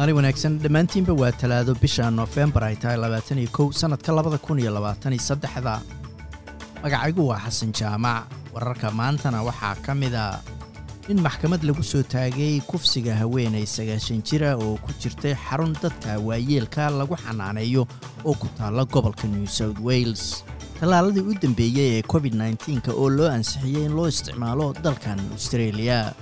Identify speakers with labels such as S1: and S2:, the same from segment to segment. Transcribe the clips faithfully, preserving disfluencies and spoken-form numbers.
S1: maalin wanaagsan dhammaantiinba waa talaado bisha November ay tahay labaatan iyo kow sanadka labada kun iyo labaatan iyo saddex magacaygu waa Xasan Jaamac wararka maantana waxaa ka mid ah in maxkamad lagu soo taagay kufsiga haweeney sagaashan jira oo ku jirtay xarun dadka waayeelka lagu xanaaneeyo oo ku taala gobolka New South Wales talaaladii u dambeeyay ee covid nineteen ka oo loo ansixiyay in loo isticmaalo dalkan Australia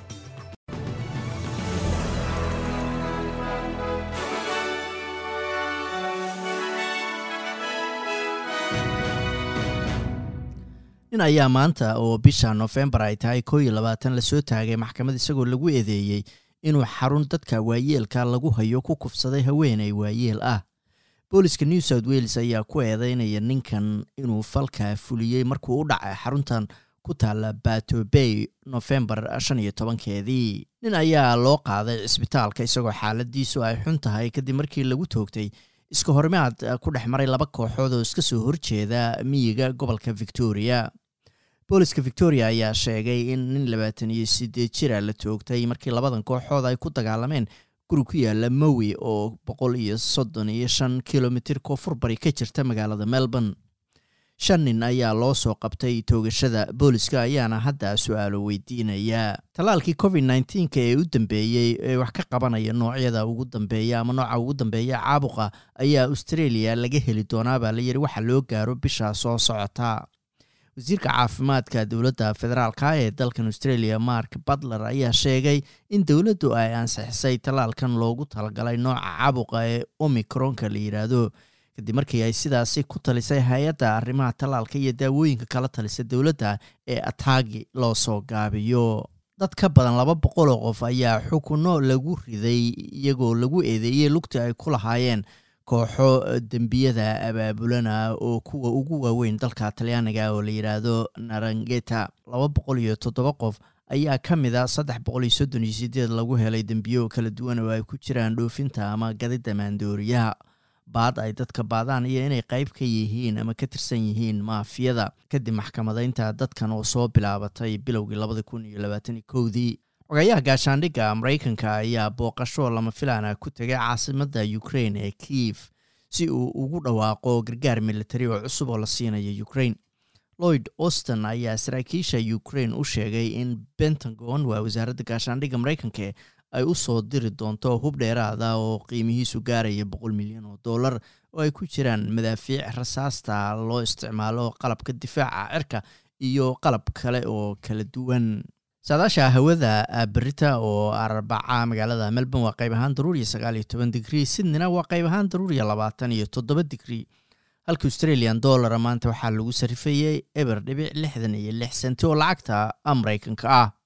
S1: in ayaa maanta oo bisha November ay tahay kow iyo labaatan la soo taagay maxkamad isagoo lagu eedeeyay inuu xarun dadka waayeelka lagu hayo ku kufsaday haweeney waayeel ah booliska New South Wales ayaa ku eedeynaya ninkan inuu falka fuliyay markuu u dhacay xaruntan ku taala Bato Bay November shan iyo toban keedii nin ayaa loo qaaday isbitaalka isagoo xaaladiisu ay xun tahay kadib markii lagu toogtay iska horimaad ku dhexmaray laba kooxood oo iska soo horjeeda miyiga gobolka Victoria booliska Victoria ayaa sheegay in nin labaatan iyo siddeed jir la toogtay markii labadan kooxood ay ku dagaalameen guri ku yaala Maui oo boqol iyo soddon iyo shan kiiloomitir koonfur bari ka jirta magaalada Melbourne shan nin ayaa loo soo qabtay toogashada booliska ayaana hadda su'aalo weydiinaya talaalkii covid nineteen ka ee u dambeeyay ee wax ka qabanaya noocyada ugu dambeeya ama nooca ugu dambeeya caabuqa ayaa Australia laga heli doonaa baa la yiri waxa loo gaaro bisha soo socota wasiirka caafimaadka dawladda federaalka ee dalkan Australia Mark Butler ayaa sheegay in dawladdu ay ansixisay talaalkan loogu talagalay nooca caabuqa ee Omicron-ka la yiraahdo kadib markii ay sidaasi ku talisay hay'adda arrimaha talaalka iyo daawooyinka kala talisay dawladda ee ataagi loo soo gaabiyo dad ka badan laba boqol oo qof ayaa xukuno lagu riday iyagoo lagu eedeeyay lugta ay ku lahaayeen kooxo dambiyada abaabulana oo kuwa ugu waaweyn dalka Talyaaniga oo la yiraahdo Narangeta laba boqol iyo toddoba qof ayaa ka mid ah saddex boqol iyo soddon iyo siddeed lagu helay dambiyo kala duwan oo ay ku jiraan dhoofinta ama gadida maandooriyaha baad ay dadka baadaan iyo inay qayb ka yihiin ama ka tirsan yihiin maafiyada kadib maxkamadaynta dadkan oo soo bilaabatay bilowgii labada kun iyo labaatan iyo kow dii ogayaha gaashaandhigga Mareykanka ayaa booqasho lama filaan ku tagay caasimadda Ukraine ee Kyiv si uu ugu dhawaaqo gargaar militari oo cusub oo la siinayo Ukraine Lloyd Austin ayaa saraakiisha Ukraine u sheegay in Pentagon waa wasaaradda gaashaandhigga Mareykanka ay u soo diri doonto hub dheeraad ah oo qiimihiisu gaaraya boqol milyan oo dollar oo ay ku jiraan madaafiic rasaasta loo isticmaalo qalabka difaaca cirka iyo qalab kale oo kala duwan saadaasha hawada berita oo arbaca magaalada Melbourne waa qayb ahaan daruuri sagaal iyo toban digrii Sydneyna waa qayb ahaan daruuri labaatan iyo toddoba digrii halka Australian dollar maanta waxaa lagu sarifayay eber dhibic lixdan iyo lix senti oo lacagta Mareykanka ah